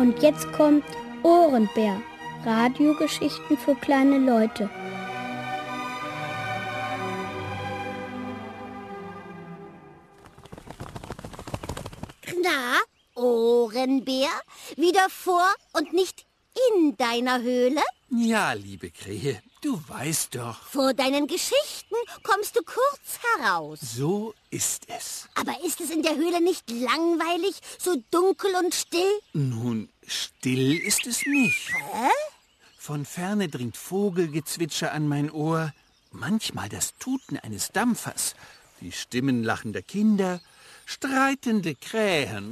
Und jetzt kommt Ohrenbär. Radiogeschichten für kleine Leute. Na, Ohrenbär? Wieder vor und nicht in deiner Höhle? Ja, liebe Krähe, du weißt doch. Vor deinen Geschichten kommst du kurz heraus. So ist es. Aber ist es in der Höhle nicht langweilig, so dunkel und still? Nun, still ist es nicht. Hä? Von ferne dringt Vogelgezwitscher an mein Ohr, manchmal das Tuten eines Dampfers, die Stimmen lachender Kinder, streitende Krähen.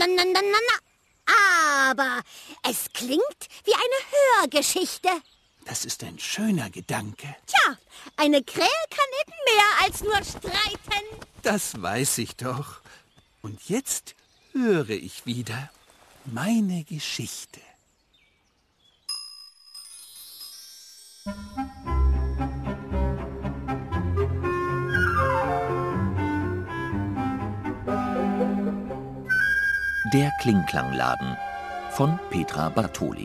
Aber es klingt wie eine Hörgeschichte. Das ist ein schöner Gedanke. Tja, eine Krähe kann eben mehr als nur streiten. Das weiß ich doch. Und jetzt höre ich wieder meine Geschichte. Der Klingklangladen von Petra Bartoli.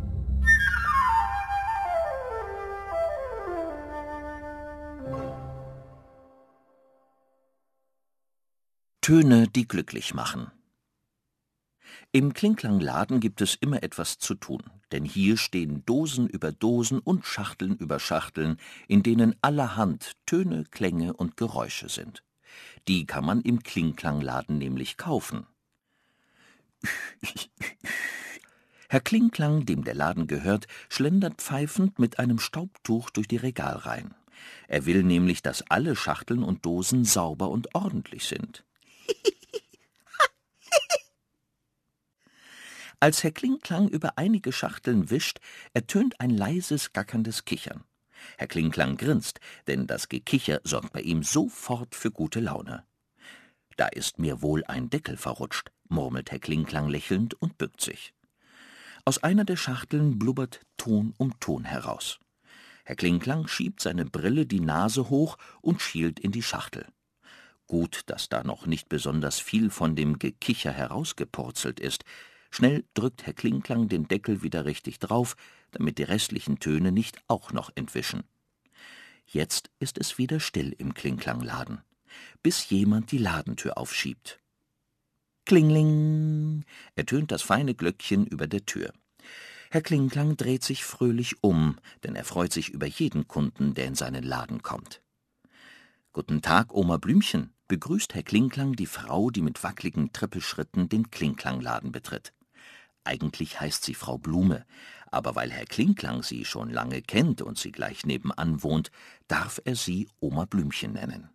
Töne, die glücklich machen. Im Klingklangladen gibt es immer etwas zu tun, denn hier stehen Dosen über Dosen und Schachteln über Schachteln, in denen allerhand Töne, Klänge und Geräusche sind. Die kann man im Klingklangladen nämlich kaufen. Herr Klingklang, dem der Laden gehört, schlendert pfeifend mit einem Staubtuch durch die Regalreihen. Er will nämlich, dass alle Schachteln und Dosen sauber und ordentlich sind. Als Herr Klingklang über einige Schachteln wischt, ertönt ein leises, gackerndes Kichern. Herr Klingklang grinst, denn das Gekicher sorgt bei ihm sofort für gute Laune. »Da ist mir wohl ein Deckel verrutscht«, murmelt Herr Klingklang lächelnd und bückt sich. Aus einer der Schachteln blubbert Ton um Ton heraus. Herr Klingklang schiebt seine Brille die Nase hoch und schielt in die Schachtel. Gut, dass da noch nicht besonders viel von dem Gekicher herausgepurzelt ist. Schnell drückt Herr Klingklang den Deckel wieder richtig drauf, damit die restlichen Töne nicht auch noch entwischen. Jetzt ist es wieder still im Klingklangladen, bis jemand die Ladentür aufschiebt. Klingling, ertönt das feine Glöckchen über der Tür. Herr Klingklang dreht sich fröhlich um, denn er freut sich über jeden Kunden, der in seinen Laden kommt. »Guten Tag, Oma Blümchen«, begrüßt Herr Klingklang die Frau, die mit wackeligen Trippelschritten den Klingklangladen betritt. Eigentlich heißt sie Frau Blume, aber weil Herr Klingklang sie schon lange kennt und sie gleich nebenan wohnt, darf er sie Oma Blümchen nennen.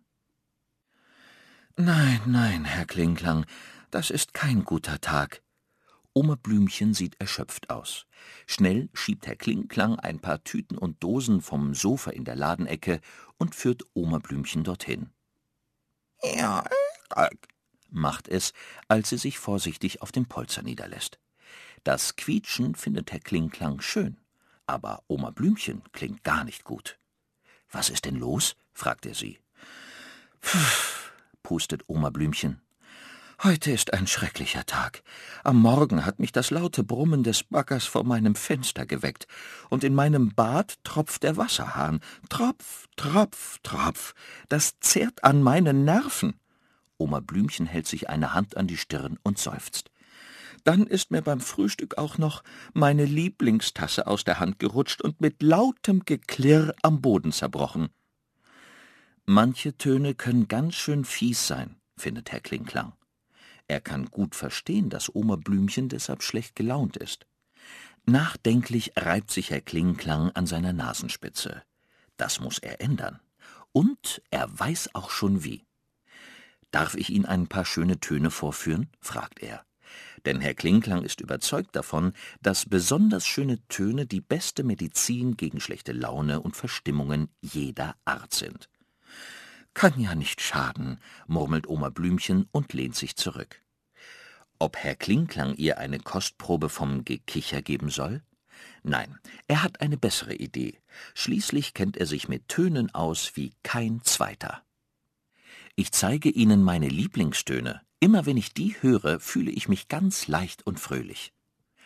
»Nein, Herr Klingklang, das ist kein guter Tag.« Oma Blümchen sieht erschöpft aus. Schnell schiebt Herr Klingklang ein paar Tüten und Dosen vom Sofa in der Ladenecke und führt Oma Blümchen dorthin. »Ja«, macht es, als sie sich vorsichtig auf dem Polster niederlässt. Das Quietschen findet Herr Klingklang schön, aber Oma Blümchen klingt gar nicht gut. »Was ist denn los?« fragt er sie. »Pff«, pustet Oma Blümchen. »Heute ist ein schrecklicher Tag. Am Morgen hat mich das laute Brummen des Baggers vor meinem Fenster geweckt, und in meinem Bad tropft der Wasserhahn. Tropf, Tropf, Tropf. Das zerrt an meinen Nerven.« Oma Blümchen hält sich eine Hand an die Stirn und seufzt. »Dann ist mir beim Frühstück auch noch meine Lieblingstasse aus der Hand gerutscht und mit lautem Geklirr am Boden zerbrochen.« Manche Töne können ganz schön fies sein, findet Herr Klingklang. Er kann gut verstehen, dass Oma Blümchen deshalb schlecht gelaunt ist. Nachdenklich reibt sich Herr Klingklang an seiner Nasenspitze. Das muss er ändern. Und er weiß auch schon wie. »Darf ich Ihnen ein paar schöne Töne vorführen?« fragt er. Denn Herr Klingklang ist überzeugt davon, dass besonders schöne Töne die beste Medizin gegen schlechte Laune und Verstimmungen jeder Art sind. »Kann ja nicht schaden«, murmelt Oma Blümchen und lehnt sich zurück. Ob Herr Klingklang ihr eine Kostprobe vom Gekicher geben soll? Nein, er hat eine bessere Idee. Schließlich kennt er sich mit Tönen aus wie kein zweiter. »Ich zeige Ihnen meine Lieblingstöne. Immer wenn ich die höre, fühle ich mich ganz leicht und fröhlich.«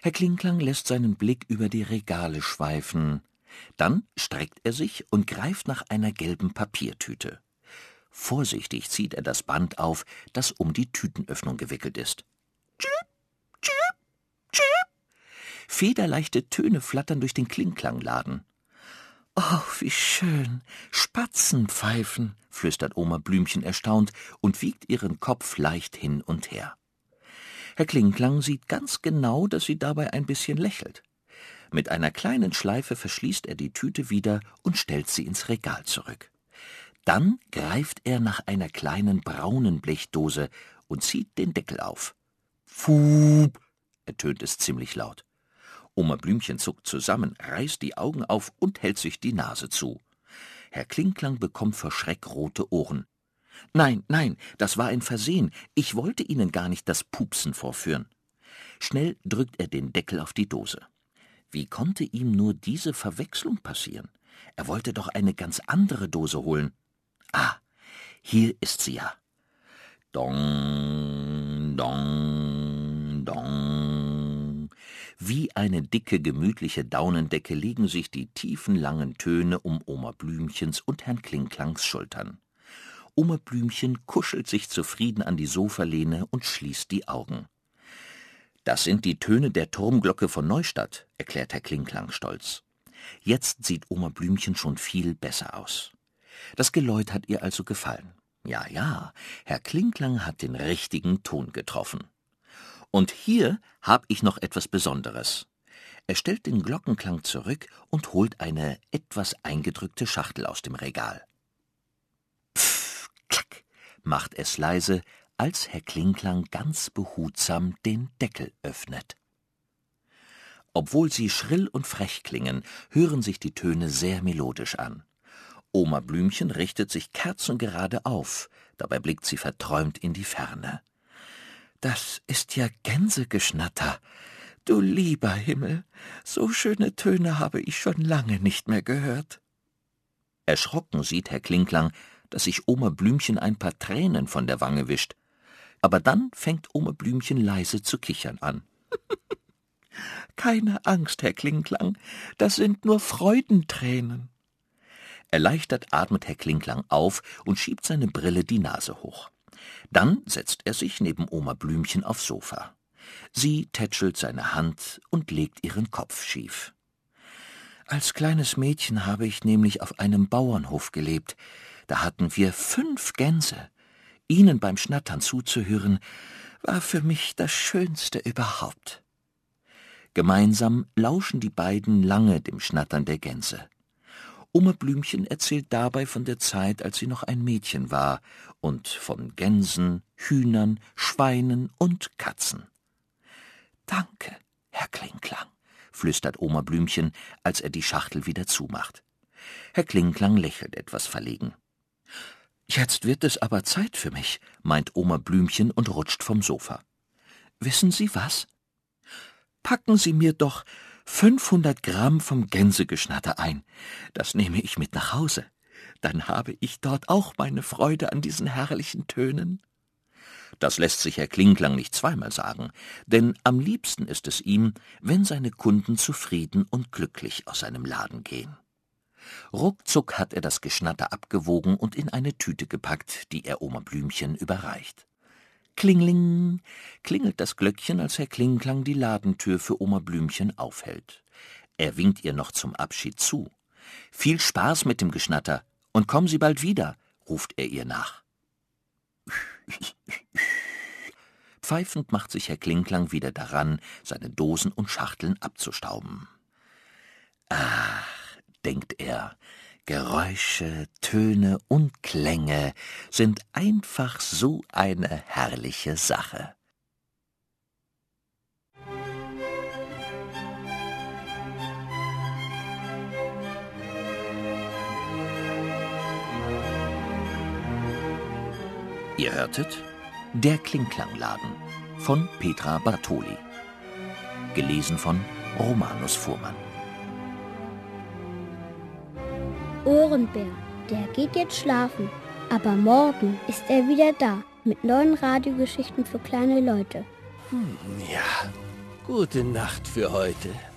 Herr Klingklang lässt seinen Blick über die Regale schweifen. Dann streckt er sich und greift nach einer gelben Papiertüte. Vorsichtig zieht er das Band auf, das um die Tütenöffnung gewickelt ist. Tschüp, tschüp, tschüp. Federleichte Töne flattern durch den Klingklangladen. »Oh, wie schön! Spatzenpfeifen«, flüstert Oma Blümchen erstaunt und wiegt ihren Kopf leicht hin und her. Herr Klingklang sieht ganz genau, dass sie dabei ein bisschen lächelt. Mit einer kleinen Schleife verschließt er die Tüte wieder und stellt sie ins Regal zurück. Dann greift er nach einer kleinen braunen Blechdose und zieht den Deckel auf. »Fup«, ertönt es ziemlich laut. Oma Blümchen zuckt zusammen, reißt die Augen auf und hält sich die Nase zu. Herr Klingklang bekommt vor Schreck rote Ohren. »Nein, nein, das war ein Versehen. Ich wollte Ihnen gar nicht das Pupsen vorführen.« Schnell drückt er den Deckel auf die Dose. Wie konnte ihm nur diese Verwechslung passieren? Er wollte doch eine ganz andere Dose holen. Ah, hier ist sie ja. Dong, dong, dong. Wie eine dicke, gemütliche Daunendecke legen sich die tiefen, langen Töne um Oma Blümchens und Herrn Klingklangs Schultern. Oma Blümchen kuschelt sich zufrieden an die Sofalehne und schließt die Augen. »Das sind die Töne der Turmglocke von Neustadt«, erklärt Herr Klingklang stolz. Jetzt sieht Oma Blümchen schon viel besser aus. Das Geläut hat ihr also gefallen. Ja, ja, Herr Klingklang hat den richtigen Ton getroffen. Und hier hab ich noch etwas Besonderes. Er stellt den Glockenklang zurück und holt eine etwas eingedrückte Schachtel aus dem Regal. Pff, klack, macht es leise, als Herr Klingklang ganz behutsam den Deckel öffnet. Obwohl sie schrill und frech klingen, hören sich die Töne sehr melodisch an. Oma Blümchen richtet sich kerzengerade auf, dabei blickt sie verträumt in die Ferne. »Das ist ja Gänsegeschnatter. Du lieber Himmel, so schöne Töne habe ich schon lange nicht mehr gehört.« Erschrocken sieht Herr Klingklang, dass sich Oma Blümchen ein paar Tränen von der Wange wischt. Aber dann fängt Oma Blümchen leise zu kichern an. »Keine Angst, Herr Klingklang, das sind nur Freudentränen.« Erleichtert atmet Herr Klingklang auf und schiebt seine Brille die Nase hoch. Dann setzt er sich neben Oma Blümchen aufs Sofa. Sie tätschelt seine Hand und legt ihren Kopf schief. »Als kleines Mädchen habe ich nämlich auf einem Bauernhof gelebt. Da hatten wir 5 Gänse. Ihnen beim Schnattern zuzuhören, war für mich das Schönste überhaupt.« Gemeinsam lauschen die beiden lange dem Schnattern der Gänse. Oma Blümchen erzählt dabei von der Zeit, als sie noch ein Mädchen war, und von Gänsen, Hühnern, Schweinen und Katzen. »Danke, Herr Klingklang«, flüstert Oma Blümchen, als er die Schachtel wieder zumacht. Herr Klingklang lächelt etwas verlegen. »Jetzt wird es aber Zeit für mich«, meint Oma Blümchen und rutscht vom Sofa. »Wissen Sie was? Packen Sie mir doch 500 Gramm vom Gänsegeschnatter ein. Das nehme ich mit nach Hause. Dann habe ich dort auch meine Freude an diesen herrlichen Tönen.« Das lässt sich Herr Klingklang nicht zweimal sagen, denn am liebsten ist es ihm, wenn seine Kunden zufrieden und glücklich aus seinem Laden gehen. Ruckzuck hat er das Geschnatter abgewogen und in eine Tüte gepackt, die er Oma Blümchen überreicht. Klingling, klingelt das Glöckchen, als Herr Klingklang die Ladentür für Oma Blümchen aufhält. Er winkt ihr noch zum Abschied zu. »Viel Spaß mit dem Geschnatter und kommen Sie bald wieder«, ruft er ihr nach. Pfeifend macht sich Herr Klingklang wieder daran, seine Dosen und Schachteln abzustauben. »Ach«, denkt er, »Geräusche, Töne und Klänge sind einfach so eine herrliche Sache.« Ihr hörtet »Der Klingklangladen« von Petra Bartoli. Gelesen von Romanus Fuhrmann. Ohrenbär, der geht jetzt schlafen. Aber morgen ist er wieder da mit neuen Radiogeschichten für kleine Leute. Ja, Gute Nacht für heute.